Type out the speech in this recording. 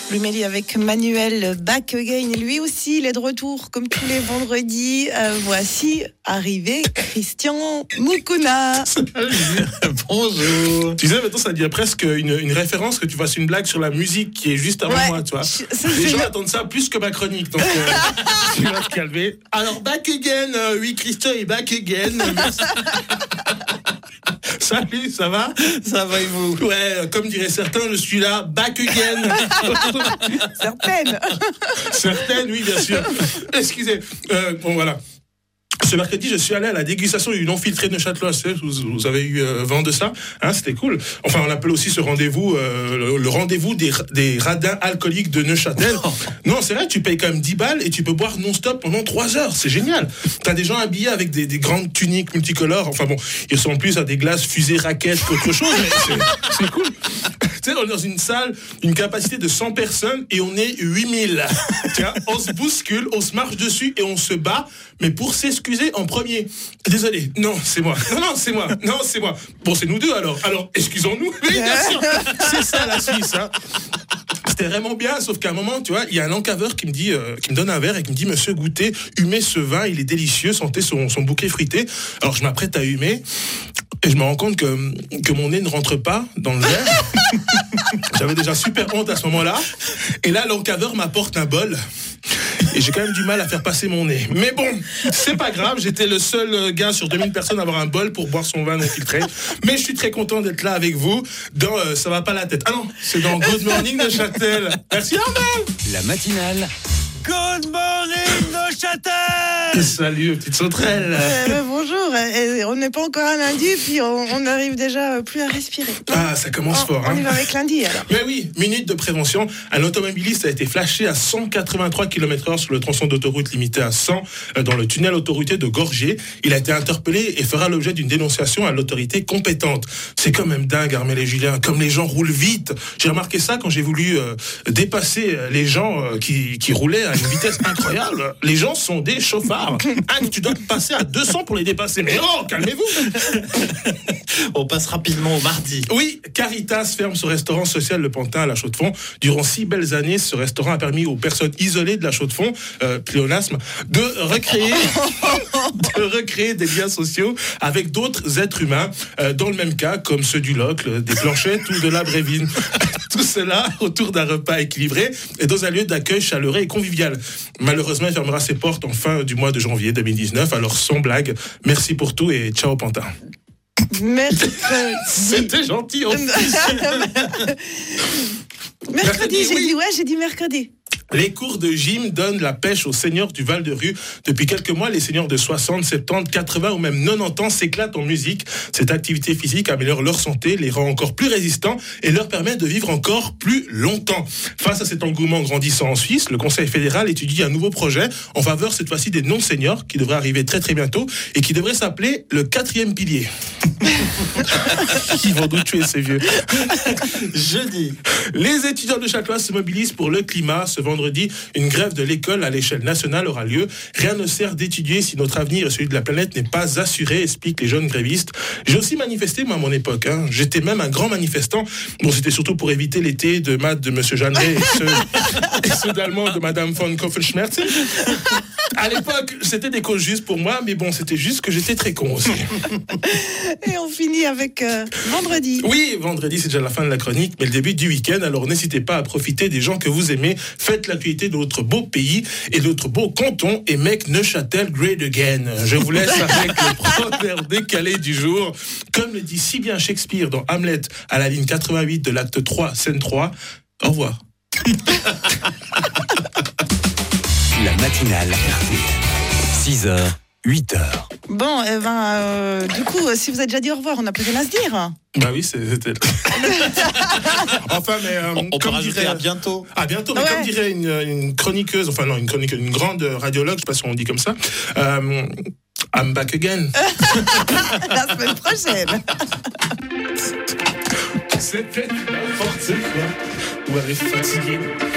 Blue Melly avec Manuel Back Again. Lui aussi, il est de retour comme tous les vendredis. Voici arrivé Christian Moukouna. Bonjour. Tu sais, maintenant, ça devient presque une référence que tu fasses une blague sur la musique qui est juste avant moi, tu vois. Les gens attendent ça plus que ma chronique, donc tu vas te calmer. Alors, Back Again, oui, Christian est Back Again. Merci. Salut, ça va? Ça va et vous? Ouais, comme diraient certains, je suis là, back again. Certaines, oui, bien sûr. Excusez. Bon, voilà. Ce mercredi, je suis allé à la dégustation du non-filtré de Neuchâtelois. Vous avez eu vent de ça, hein, c'était cool. Enfin, on appelle aussi ce rendez-vous le rendez-vous des radins alcooliques de Neuchâtel. Non, c'est vrai, tu payes quand même 10 balles et tu peux boire non-stop pendant 3 heures. C'est génial. T'as des gens habillés avec des grandes tuniques multicolores. Enfin bon, ils ressemblent plus à des glaces fusées raquettes qu'autre chose, mais c'est cool. Tu sais, on est dans une salle, une capacité de 100 personnes et on est 8000. Tiens, on se bouscule, on se marche dessus et on se bat, mais pour s'excuser en premier. Désolé, non, c'est moi. Non, c'est moi. Non, c'est moi. Bon, c'est nous deux alors. Alors, excusons-nous. Oui, bien sûr. C'est ça la Suisse, hein. C'était vraiment bien, sauf qu'à un moment, tu vois, il y a un encaveur qui me donne un verre et qui me dit, monsieur, goûtez, humez ce vin, il est délicieux, sentez son bouquet fruité. Alors, je m'apprête à humer et je me rends compte que mon nez ne rentre pas dans le verre. J'avais déjà super honte à ce moment-là. Et là, l'encaveur m'apporte un bol. Et j'ai quand même du mal à faire passer mon nez. Mais bon, c'est pas grave, j'étais le seul gars sur 2000 personnes à avoir un bol pour boire son vin non filtré. Mais je suis très content d'être là avec vous dans Ça va pas la tête. Ah non, c'est dans Good Morning Neuchâtel. Merci Armel. La matinale. Good morning Neuchâtel. Salut, petite sauterelle. Bonjour, on n'est pas encore à lundi, puis on arrive déjà plus à respirer. Ah, ça commence fort. On y va avec lundi alors. Mais oui, minute de prévention. Un automobiliste a été flashé à 183 km/h sur le tronçon d'autoroute limité à 100 dans le tunnel autoroutier de Gorgier. Il a été interpellé et fera l'objet d'une dénonciation à l'autorité compétente. C'est quand même dingue, Armel et Julien, comme les gens roulent vite. J'ai remarqué ça quand j'ai voulu dépasser les gens qui roulaient à une vitesse incroyable. Les gens sont des chauffards. Tu dois passer à 200 pour les dépasser. Mais oh, calmez-vous. On passe rapidement au mardi. Oui, Caritas ferme ce restaurant social Le Pantin à la Chaux-de-Fonds. Durant 6 belles années, ce restaurant a permis aux personnes isolées de la Chaux-de-Fonds, pléonasme, de recréer des liens sociaux avec d'autres êtres humains, dans le même cas, comme ceux du Locle, des Planchettes ou de la Brévine. Tout cela autour d'un repas équilibré et dans un lieu d'accueil chaleureux et convivial. Malheureusement, il fermera ses portes en fin du mois de janvier 2019. Alors, sans blague, merci pour tout et ciao Pantin. Merci. C'était gentil en plus. Mercredi, j'ai dit mercredi. Les cours de gym donnent la pêche aux seniors du Val-de-Rue. Depuis quelques mois, les seniors de 60, 70, 80 ou même 90 ans s'éclatent en musique. Cette activité physique améliore leur santé, les rend encore plus résistants et leur permet de vivre encore plus longtemps. Face à cet engouement grandissant en Suisse, le Conseil fédéral étudie un nouveau projet en faveur cette fois-ci des non-seniors qui devrait arriver très très bientôt et qui devrait s'appeler le 4e pilier. Ils vont nous tuer ces vieux. Jeudi. Les étudiants de Châtelois se mobilisent pour le climat. Ce vendredi, une grève de l'école à l'échelle nationale aura lieu. Rien ne sert d'étudier si notre avenir et celui de la planète n'est pas assuré, expliquent les jeunes grévistes. J'ai aussi manifesté, moi, à mon époque. J'étais même un grand manifestant. Bon, c'était surtout pour éviter l'été de maths de Monsieur Jeannet et ceux d'allemand de Madame von Kopfenschmerz. À l'époque, c'était des causes justes pour moi, mais bon, c'était juste que j'étais très con aussi. Et on finit avec vendredi. Oui, vendredi, c'est déjà la fin de la chronique, mais le début du week-end. Alors n'hésitez pas à profiter des gens que vous aimez. Faites l'actualité de notre beau pays et de notre beau canton et make Neuchâtel great again. Je vous laisse avec le proverbe décalé du jour. Comme le dit si bien Shakespeare dans Hamlet à la ligne 88 de l'acte 3, scène 3. Au revoir. La matinale RTL. 6h, 8h. Bon, du coup, si vous avez déjà dit au revoir, on n'a plus rien à se dire. Bah oui, c'était... Enfin, mais... on peut rajouter à bientôt. À bientôt, mais comme dirait une chroniqueuse, enfin non, une grande radiologue, je sais pas si on dit comme ça, I'm back again. La semaine prochaine. C'était n'importe quoi. Ou elle est fatiguée.